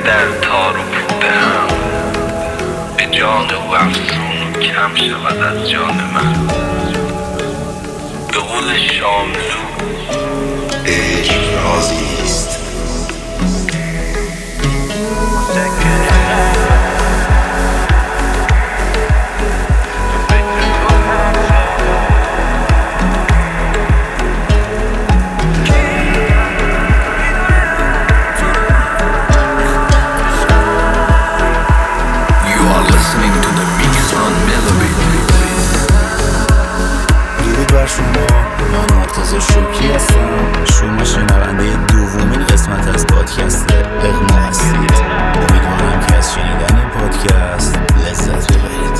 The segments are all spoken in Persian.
در تار و پود هم، به جان او افسون و کم شود از جان من. به قول شاملو عشق رازیست. من مرتضی شوکی هستم. شما شنونده دومین قسمت از پادکست اغما هستید. امیدوارم که از شنیدن این پادکست لذت ببرید.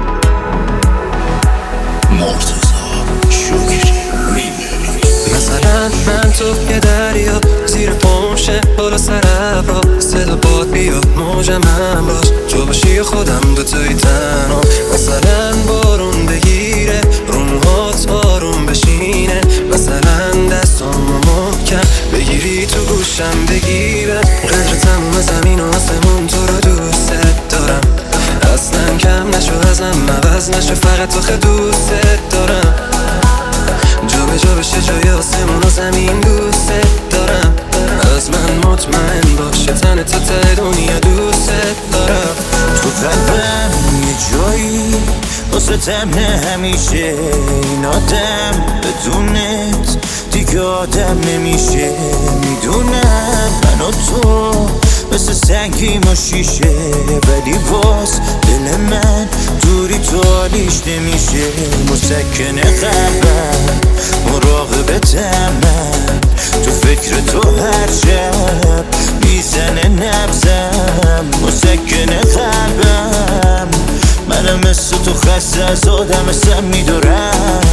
مرتضی شوکی ریمیکس. مثلا من تو یه دریا زیر پمشه بالا سر ابرا، صدا باد بیا موجم هم باش، تو باشی خودم دوتایی تنها. مثلا بارون بگیره رو موهات آروم بشینه، مثلا دستامو محکم بگیری تو گوشم بگیره. قدر تموم زمین و آسمون تو رو دوست دارم، اصلا کم نشو ازم عوض نشو، فقط تو دوست دارم. جا به جا بشه جای آسمون و زمین دوست دارم، از من مطمئن باشه تن تو ته دنیا دوست دارم. تو قلبم یه جایی واسه تمه همیشه، این آدم بدونت دیگه آدم نمیشه. میدونم من و تو مثل سنگیم و شیشه، ولی باز دل من دوری تو حالیش نمیشه. مسکن قلبم مراقبتم من، تو فکر تو هر شب میزنه نبزم. مسکن قلبم منم مثل تو خسته از آدم سم میدارم.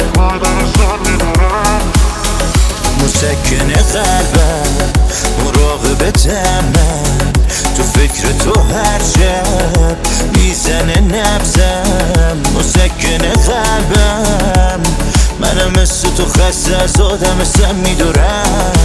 مسکن قلبم مراقبتم من، تو فکر تو هر شب میزنه نبزم. مسکن قلبم منم مثل تو خسته از آدم سم میدارم.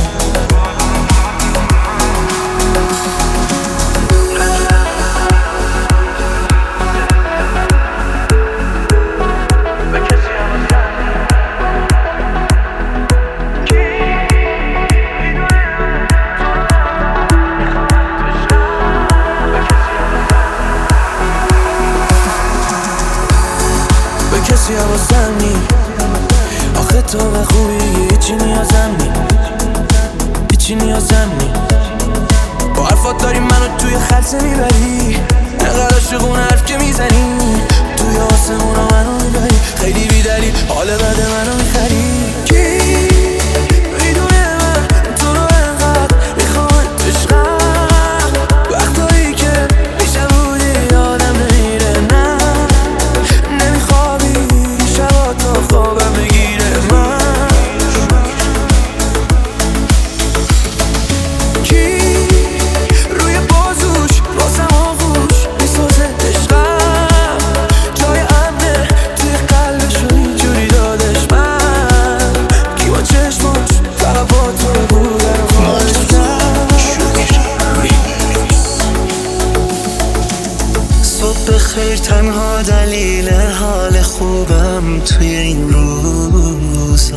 کسی حواسم نی آخه تو به خوبی هیچی نیازم نی، هیچی نیازم نی. با حرفات داری منو توی خلصه میبری، نقل عاشقون حرف که میزنی توی آسمونا منو میبری. خیلی بیدلی حال بده منو میخری. کی میدونه من تو رو انقدر میخوام عشقم، وقتایی که پیشم بودی آدم نمیره، نه نمیخوابی شبا تا خوابم بگیره. من کی روی بازوش واسم آغوش میسازه عشقم، جای امنه توی قلبشو اینجوری دادش. من کی با چشماش فقط با تو بوده رو خواهشتم. صبح خیر تنها دلیل حال خوبم توی این روزا،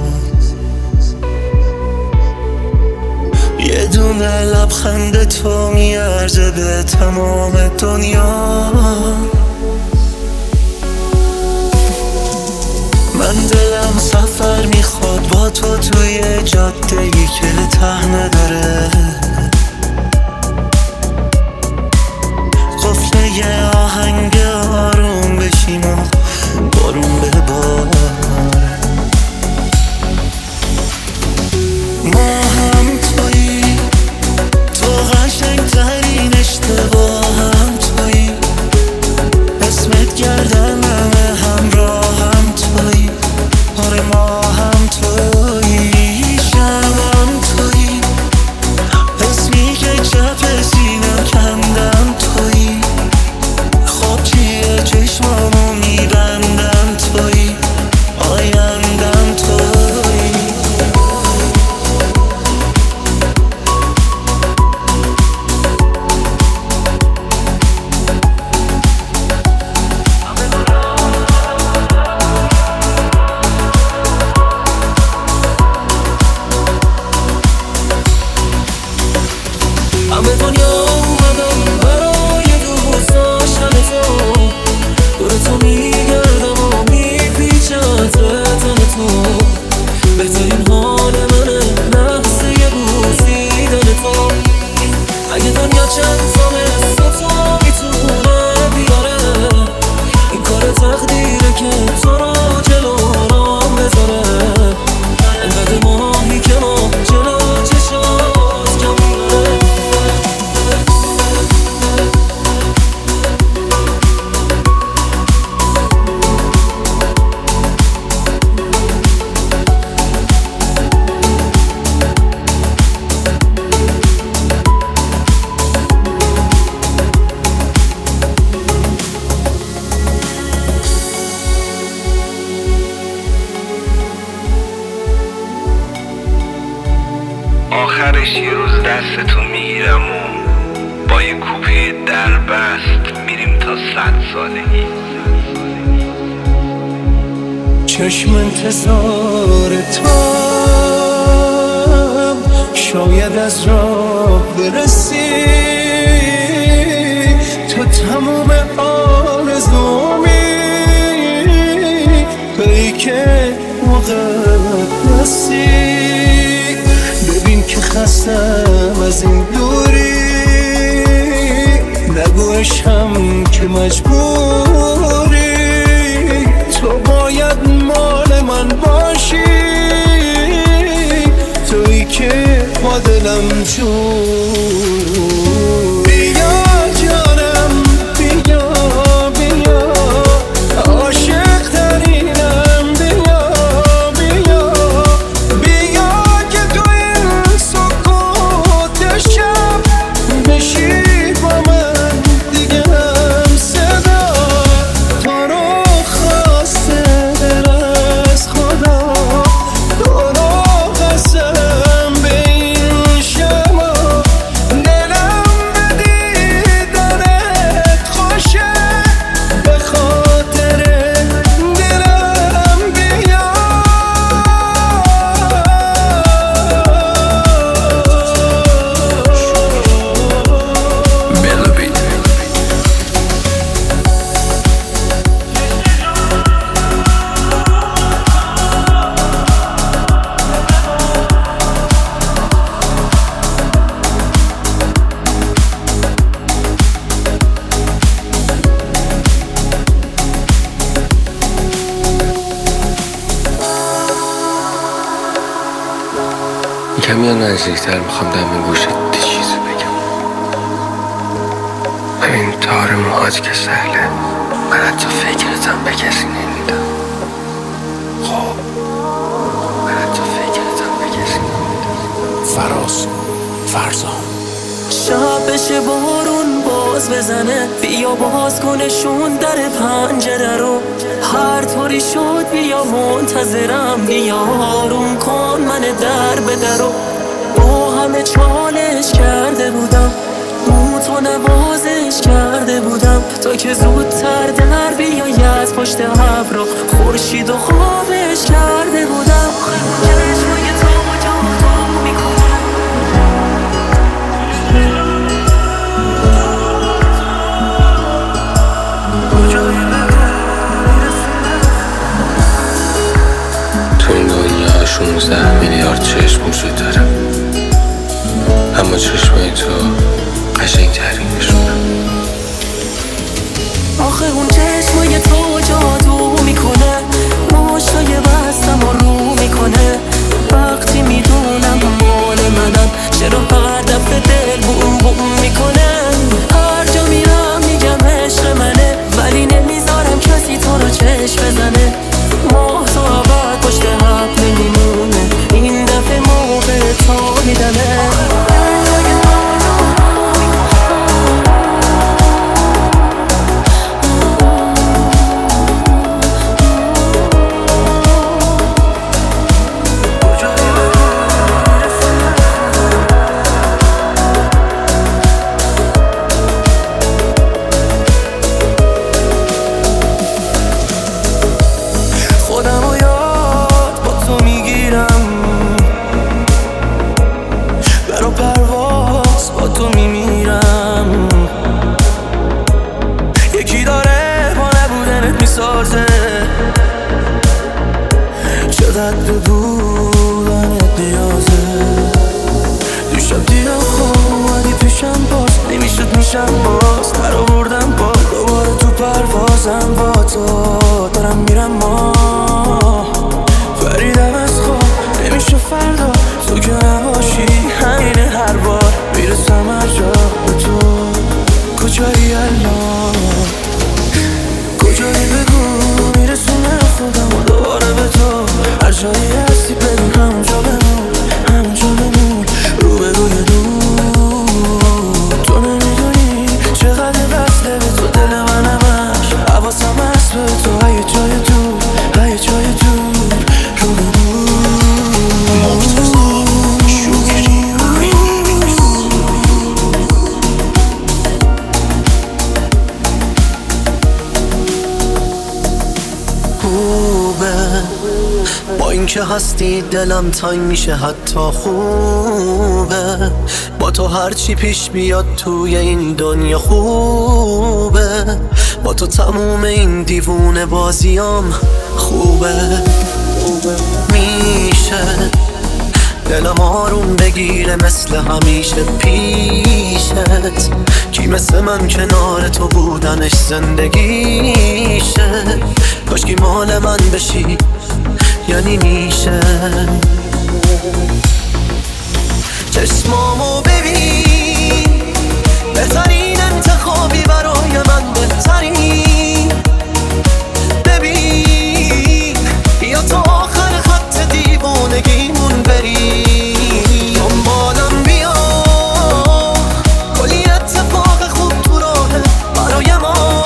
یه دونه لبخند تو میارزه به تمام دنیا. من دلم سفر میخواد با تو توی جاده‌ای که ته نداره، قفل یه آهنگ آروم بشیم و بارون بباره. ما هم تویی، تو قشنگترین اشتباهم تویی، اسمت گردن همه همراهم تویی. آره ما هم تویی، شبم تویی، آخرش یه روز دستتو میگیرم و با یه کوپه در بست میریم تا 100 سالگی. چشم انتظار توام شاید از راه برسی، تو تموم آرزومی تویی که مقدسی. ببین که خستم از این دوری، نگو عشقم که مجبوری، تو باید مال من باشی، تویی که با دلم جور. بیا جانم بیا بیا، عاشق ترینم بیا بیا بیا، که تو این سکوت شب بشی با من دیگه هم صدا. تو رو خواسته دل از خدا، تو رو قسم به این شما، دلم به دیدنت خوشه، به خاطر دلم بیا. کمی نزدیکتر میخوام دم گوشت چیزی بگم. همین تار موهات که سهله، من حتی فکرتم به کسی نمیدم. خب من حتی فکرتم به کسی نمیدم. فراز فرزان. شب بشه بارون باز بزنه، بیا باز کنشون در پنجره رو، هر طوری شد بیا منتظرم، بیا آروم کن من در به درو. با همه چالش کرده بودم، تو نوازش کرده بودم، تا که زودتر در بیایی از پشت ابر رو، خورشید و خوابش کرده بودم. چشمای تو جادو میکنه، تو این دنیا 16 میلیارد چشم وجود داره، اما چشمای تو قشنگ‌ترینشونه. آخه اون چشمای تو جادو میکنه، مشتای بستم و رو میکنه، وقتی میدونم مال منم، چرا هر دفعه دل بوم بوم میکنه. هر جا میرم میگم عشق منه، ولی نمیذارم کسی تو رو چشم بزنه. ماه تو عباد پشت حب نمیمونه، این دفعه موقع تو میدمه. که هستی دلم تنگ میشه حتی خوبه. با تو هرچی پیش بیاد توی این دنیا خوبه. با تو تموم این دیوونه بازیام خوبه. میشه دلم آروم بگیره مثل همیشه پیشت. کی مثل من کنار تو بودنش زندگیشه. کاشکی مال من بشی یعنی میشه. چشمامو ببین بهترین انتخابی برای من بهترین. ببین بیا تا آخر خط دیوانگیمون بریم. دنبالم بیا کلی اتفاق خوب تو راهه برای ما.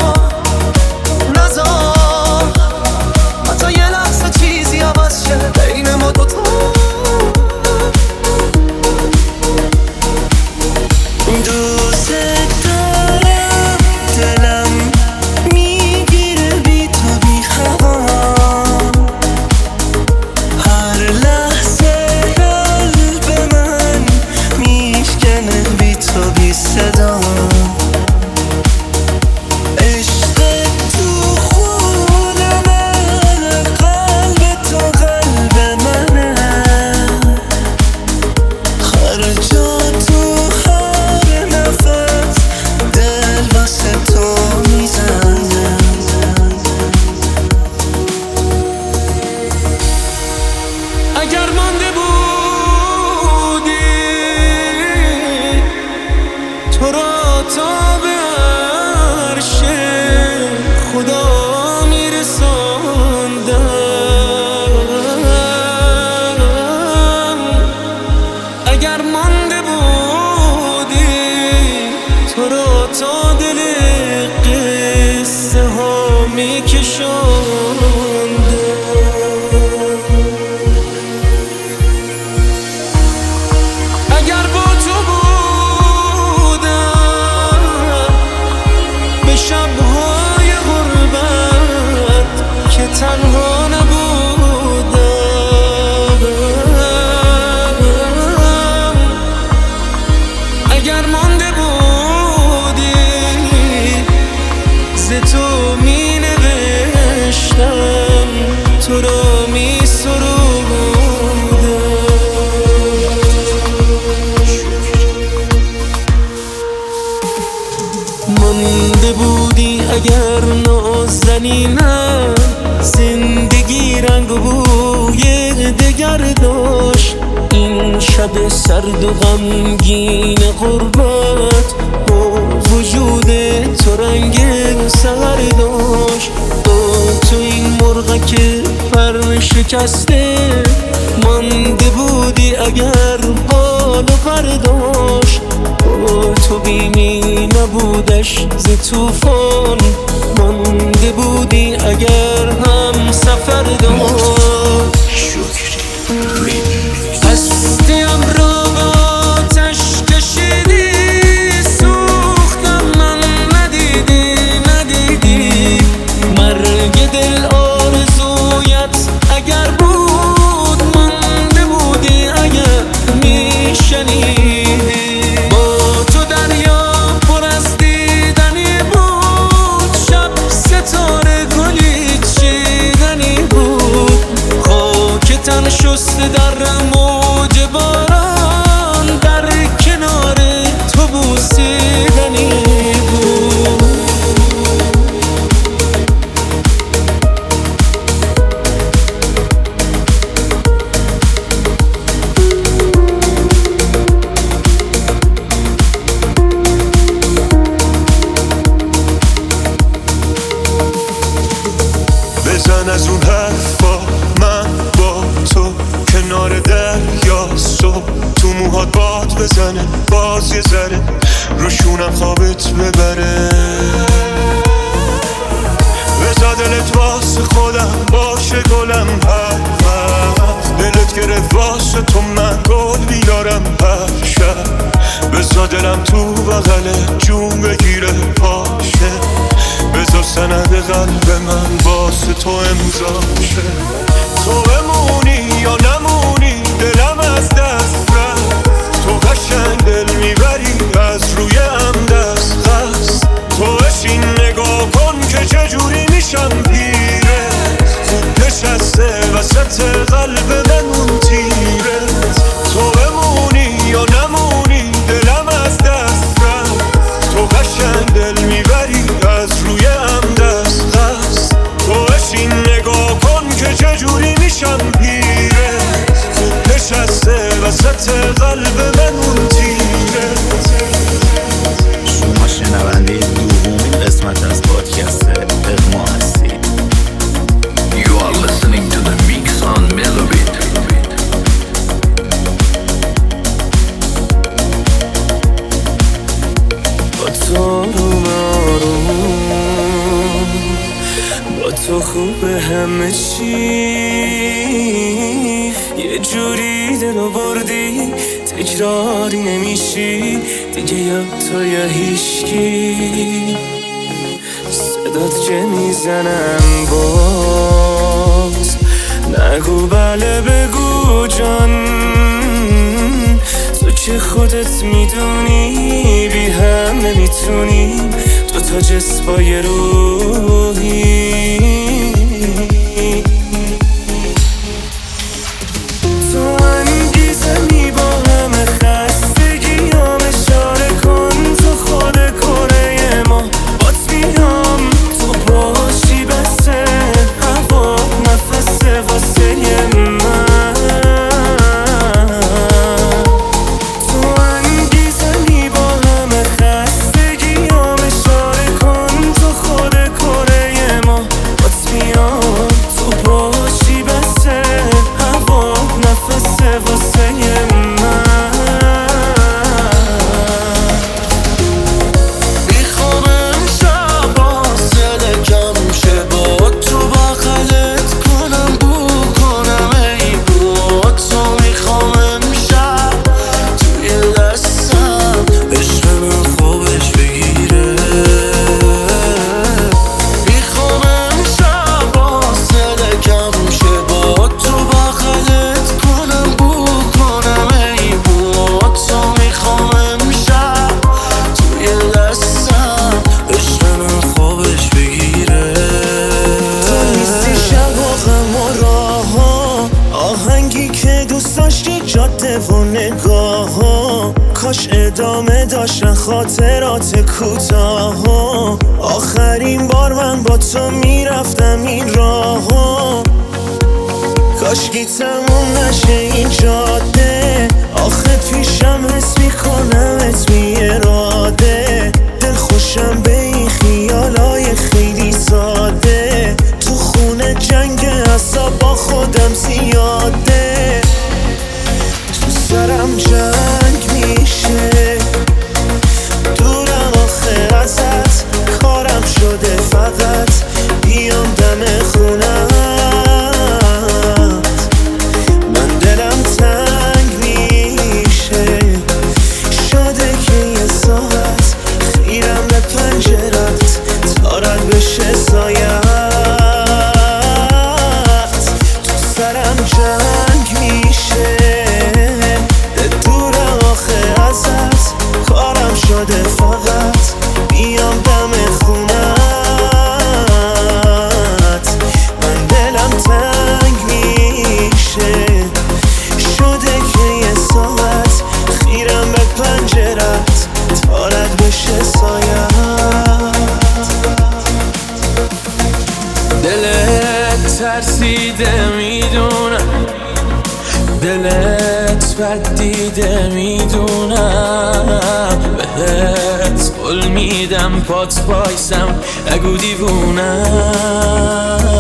نذار حتی یه لحظه چیزی عوض شه بین ما دوتا. دوست دارم دلم میگیره بی تو بی خبر. هر لحظه قلب من میشکنه بی تو بی صدا. عشق تو خون من قلب تو قلب منه. هر جا تو هر نفس دل واسه تو میزنه. اگر مانده بودی تو را تا به عرش خدا میرساندم. اگر مانده بودی تو را تا دل قصه ها میکشاندم. اگر با تو بودم به شب‌های غربت که تنها نبودم. اگر مانده بودی ز تو می نوشتم تو را می مانده بودی اگر نازنینم زندگی رنگ و بوی دگر داشت. این شب سرد و غمگین غربت با وجود تو رنگ سحر داشت. با تو این مرغک پر شکسته مانده بودی اگر بال و پر داشت. با تو بیمی نبودش ز طوفان مانده بودی اگر هم سفر داشت. هستیم را به آتش کشیدی سوختم من ندیدی. مرگ دل آرزویت اگر بود مانده بودی اگر میشنیدی. با تو دریا پر از دیدنی بود. شب ستاره گلی چیدنی بود. خاک تن شسته در موج باران در کنار تو بوسیدنی بود. بزن از اون حرفا من با تو کنار دریا صبح تو موهات باد بزنه باز یه ذره روشونم خوابت ببره. بذار دلت واسه خودم باشه گلم هر وقت دلت گرفت واسه تو من گل بیارم هر شب. بذار دلم تو بغل جون بگیره پاشه. بذار سند قلب من واسه تو امضا شه. تو تو بمونی یا نمونی دلم از دست رفت. تو قشنگ دل میبری از روی هم دست خست. تو بشین نگاه کن که چجوری میشم پیره. خوب نشسته وسط قلب من اون تیرت. تو بمونی یا نمونی دلم از دست رفت. تو قشنگ دل میبری از روی هم دست خست. تو بشین نگاه کن که چجوری میشم پیره. خوب نشسته وسط قلب من اون تیرت. شما شنونده دومین قسمت از پادکست اغما هستید. You are listening to the mix on Melobit. با تو آروم آروم، با تو خوبه همه چی. یه جوری دلو بردی تکراری نمیشی دیگه، یا تو یا هیچکی. صدات که میزنم باز نگو بله بگو جان. تو که خودت میدونی بی هم نمیتونیم، تو تا جسمای روحی. تو انگیزمی با همه خستگیام، اشاره کن تو خود کره ما. بات میام تو باشی بسه هوا نفسه واسه من. تو انگیزمی با همه خستگیام، اشاره کن تو خود کره ما. بات میام تو باشی بسه هوا نفسه واسه من. میخوام امشب حاصل کم شه با تو بغلت کنم بو کنم ای با تو. میخوام امشب توی دستم عشق من خوابش بگیره. میخوام امشب حاصل کم شه با تو بغلت کنم بو کنم ای با تو. میخوام امشب توی دستم عشق من خوابش بگیره. تو نیستی شب و غم و راه ها، آهنگی که دوست داشتی جاده و نگاه ها. کاش ادامه داشتن خاطرات کوتاه ها. آخرین بار من با تو میرفتم این راه ها. کاشکی تموم نشه این جاده، آخه پیشم حس میکنمت بی اراده. دل خوشم به این خیالای خیلی ساده. تو خونه جنگ اعصاب با خودم زیاده. تو سرم جنگ میشه دورم آخه ازت. کارم شده فقط بیام دم خونت. من دلم تنگ میشه شده که یه ساعت خیرم به پنجرت تا رد بشه سایت. تو سرم جنگ میشه دورم آخه ازت. کارم شده فقط بیام دم خونت. من دلم تنگ میشه شده که یه ساعت خیرم به پنجرت تا رد بشه سایت. دلت ترسیده میدونم، دلت بد دیده میدونم. بهت قول میدم پات پایسم نگو دیوونم.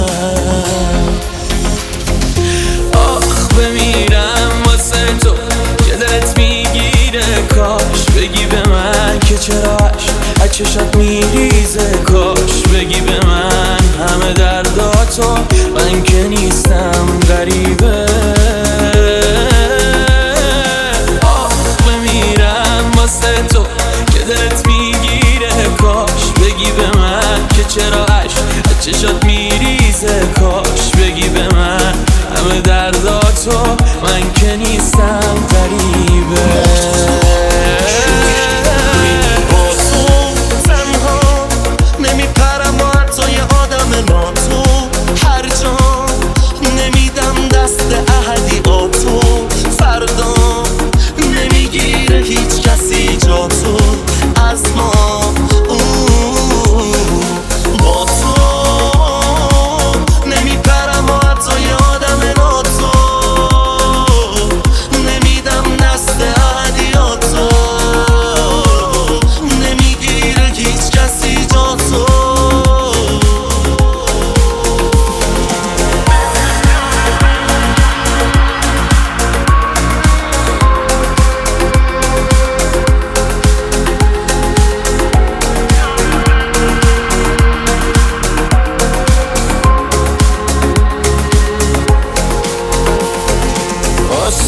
آخ بمیرم واسه تو که دلت میگیره. کاش بگی به من که چراش از چشات میریزه. کاش بگی به من همه درداتو، من که نیستم غریبه. آخ بمیرم واسه تو که دلت میگیره. کاش بگی به من که چرا عشق از چشات میریزه. کاش بگی به من همه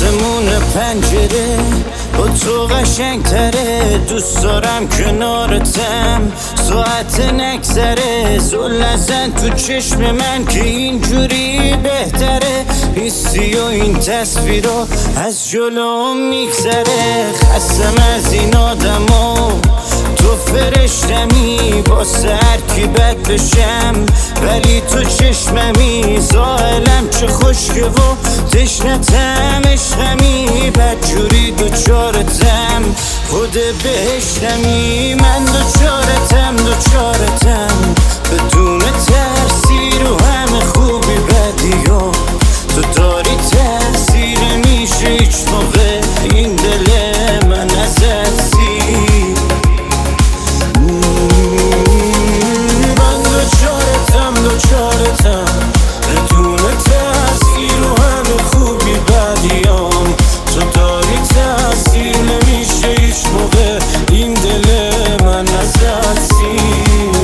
آسمون پنجره با تو قشنگ تره، دوست دارم کنارتم ساعت نگذره، زل نزن تو چشم من که اینجوری بهتره، حسی و این تصویرها از جلوم میگذره، خستم از این آدما تو فرشتمی واسه هر کی بد بشم، ولی تو چشممی زائلم چه خشکه و تشنتم عشقمی، بدجوری دوچارتم خود بهشتمی، من دوچارتم بدون ترسی رو همه خوبی بدیام تو داری تاثیر میشه هیچ موقع این دل من ازت سیر، من دوچارتم بدون تاثیر رو همه خوبی بدیام تو داری تاثیر نمیشه هیچ موقع این دل من ازت سیر.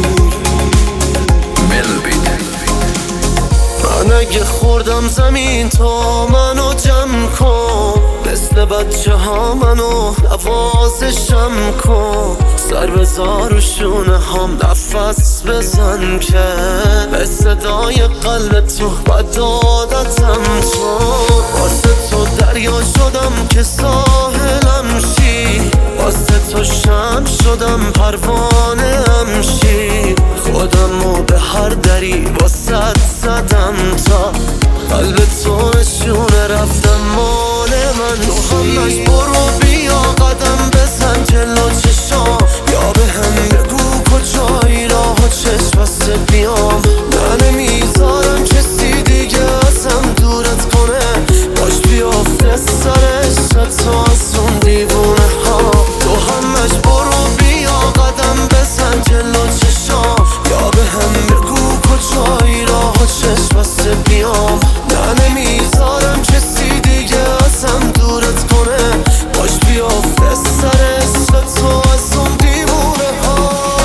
من اگه خوردم زمین تا منو جمع کن، مثل بچه ها منو نوازشم کن، سر بذار و شونه هم نفس بزن که به صدای قلب تو بد عادتم چون، واسه تو دریا شدم که ساحلم شی، واسه تو شمع شدم پروانه هم شی، خودمو به هر دری واسه زدم تا قلب تو نشونه رفتم مال من تو همش برو بیا قدم بزن جلو چشام، یا به هم بگو کجایی راه و چشم بسته بیام، نه نمیذارم کسی دیگه ازم دورت کنه، باش بیافته سرش تو از اون دیوونه ها، تو همش برو بیا قدم بزن جلو چشام، یا به هم بگو کجایی راه و چشم بسته بیام، نه نمیذارم کسی دیگه ازم دورت کنه، باش بیافته سرش تو از اون دیوونه ها.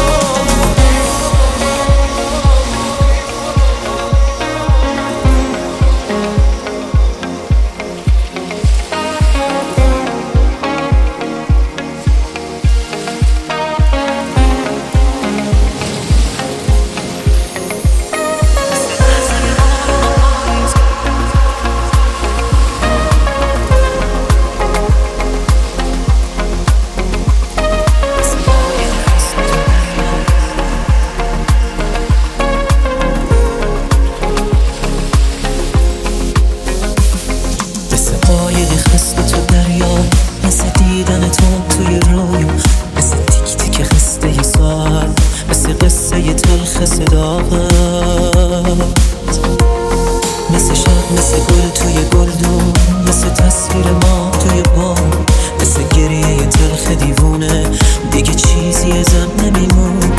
مثل شب مثل گل توی گلدون، مثل تصویر ما توی بام، مثل گریه تلخ دیوونه دیگه چیزی ازم نمیمونه.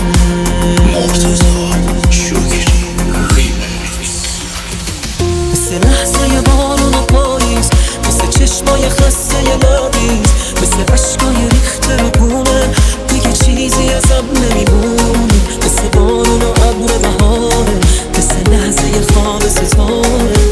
مثل لحظه بارون و پاییز، مثل چشمای خسته لابیز، مثل عشقای ریخته رو گونه دیگه چیزی ازم نمیمونه. مثل بارون و ابر بهاره، مثل لحظه خواب ستاره،